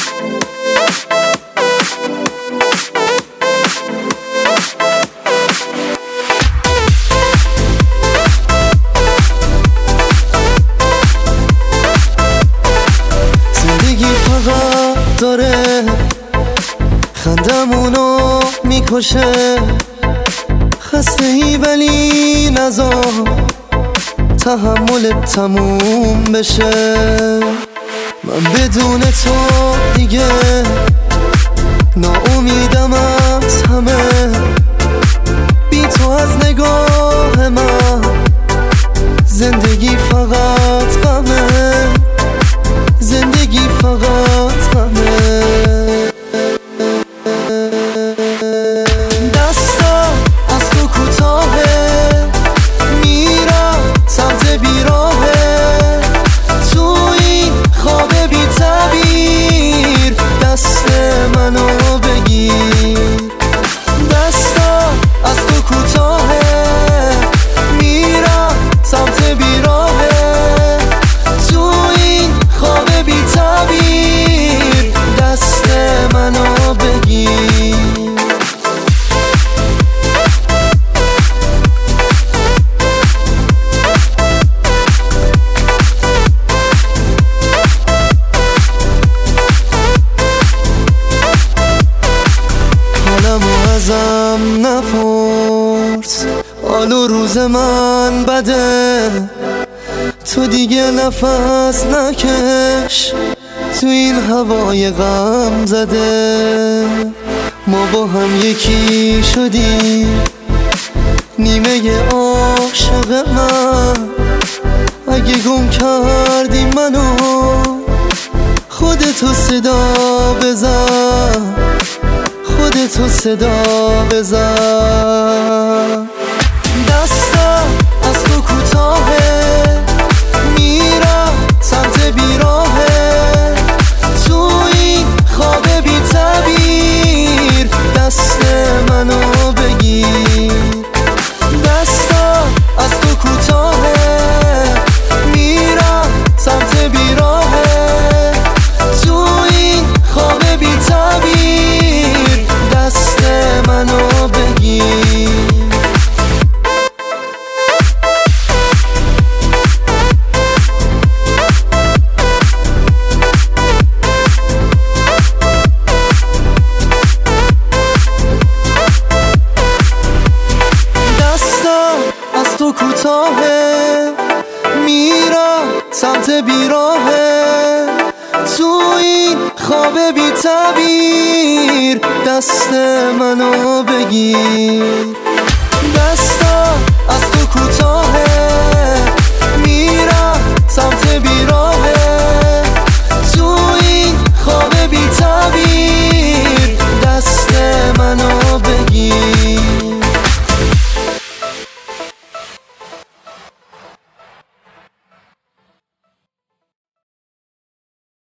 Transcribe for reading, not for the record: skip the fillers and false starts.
زندگی فقط داره خندمونو میکشه، خسته ای ولی نذار تحملت تموم بشه. من بدون تو دیگه ناامیدم از همه، بی تو از نگاه من زندگی فقط غمه، زندگی فقط غمه. دستم از تو کوتاهه، میرم سمت بیراهه، تو این خواب بی تعبیر دست منو بگیر. دستم از تو کوتاهه، میرم سمت بیراهه، تو این خواب بی تعبیر دست منو بگیر. حالمو ازم نپرس، حال و روز من بده، تو دیگه نفس نکش تو این هوای غم زده. ما با هم یکی شدیم، نیمه عاشق من، اگه گم کردی منو خودتو صدا بزن، خودتو صدا بزن. دستم از تو کوتاهه، میرم سمت بیراهه، تو این خواب بی تعبیر دست منو بگیر. دستم از تو کوتاهه، میرم سمت بیراهه، تو این خواب بی تعبیر دست منو بگیر. تو کوتاهه، میرم سمت بیراهه، تو این خواب بی تعبیر دست منو بگیر. دستم از تو کوتاهه،